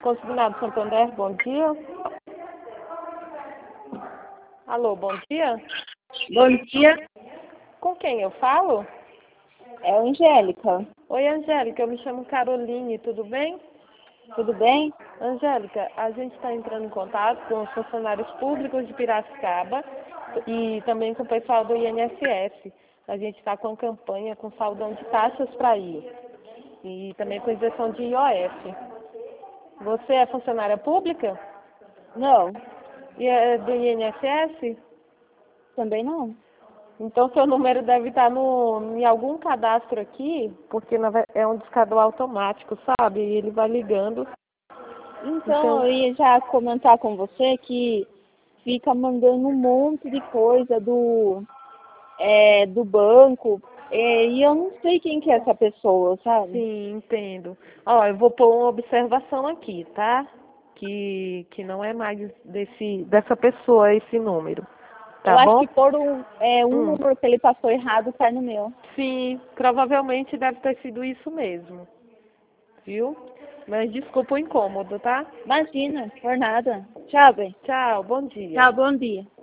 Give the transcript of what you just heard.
Consignado Santander, bom dia. Alô, bom dia. Bom dia, Com quem eu falo? é a Angélica. Oi, Angélica, eu me chamo Caroline, tudo bem? Tudo bem? Angélica, a gente está entrando em contato com os funcionários públicos de Piracicaba e também com o pessoal do INSS. A gente está com campanha com saldão de taxas para ir e também com isenção de IOF. Você é funcionária pública? Não, E é do INSS? também não. Então, seu número deve estar em algum cadastro aqui, porque é um discador automático, sabe? E ele vai ligando. Então, eu ia já comentar com você que fica mandando um monte de coisa do banco, e eu não sei quem que é essa pessoa, sabe? Sim, entendo. Ó, eu vou pôr uma observação aqui, tá? Que não é mais dessa pessoa esse número, tá Eu acho bom? que por um Hum. número que ele passou errado tá no meu. Sim, provavelmente deve ter sido isso mesmo, viu? Mas desculpa o incômodo, tá? Imagina, por nada. Tchau, bem. Tchau, bom dia. Tchau, bom dia.